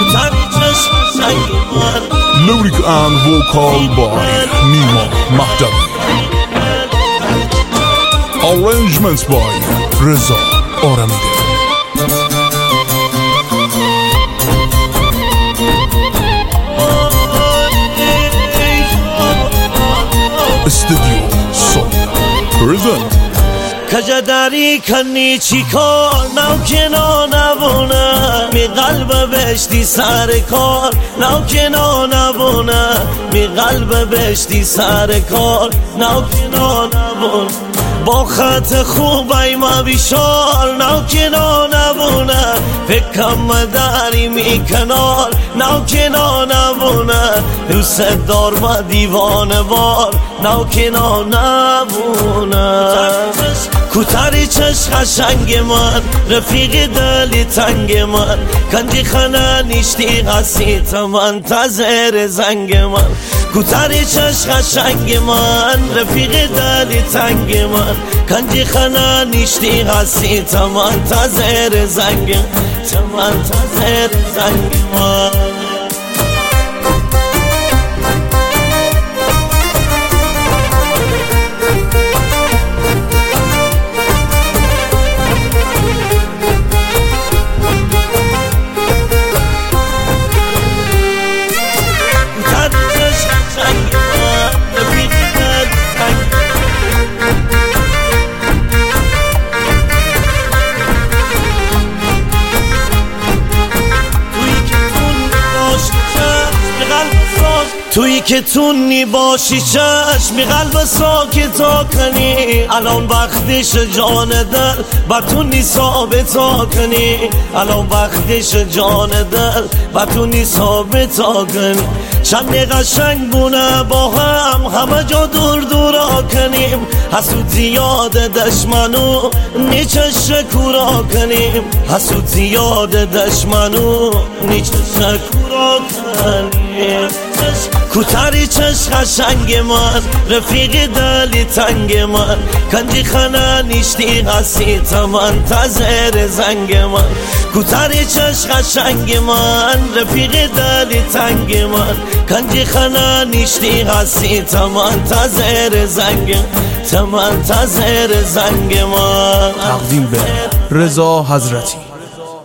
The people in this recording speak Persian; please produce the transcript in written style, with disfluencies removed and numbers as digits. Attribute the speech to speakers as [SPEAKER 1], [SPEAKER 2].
[SPEAKER 1] Lyric and vocal by Nima Mahdavi. Arrangements by Reza Aramide. Studio Sonia present.
[SPEAKER 2] کجا داری کنی چی کار نو کنا نبونه می قلب بشتی سر کار نو کنا نبونه می قلب بشتی سر کار نو کنا نبونه با خط خوبای ما بیشار نو کنا نبونه فکرم داری می کنار نو کنا نبونه دوست دار ما دیوانه بار نو کنا نبونه کوتاری چشم قشنگ من رفیق دلی تنگ من کنجی خانه نیشتی غسیت منتظر زنگ من کوتاری چشم قشنگ من رفیق دلی تنگ من کنجی خانه نیشتی غسیت منتظر زنگ من تویی که تونی باشی چشم قلب ساکتا کنی الان وقتش جان دل بتونی ثابتا کنی الان وقتش جان دل بتونی ثابتا کنی چند قشنگ بونه با همه جا دور دورا کنیم حسود زیاد دشمنو نیچش کورا کنیم حسود زیاد دشمنو نیچش کورا کنیم کوتاری چشم قشنگ من رفیق دلی تنگ من کنجی خانه نیشتی غسیت منتظر زنگ من کوتاری چشم قشنگ من رفیق دلی تنگ من کنجی خانه نیشتی غسیت منتظر زنگ من
[SPEAKER 1] تقدیم به رضا حضرتی.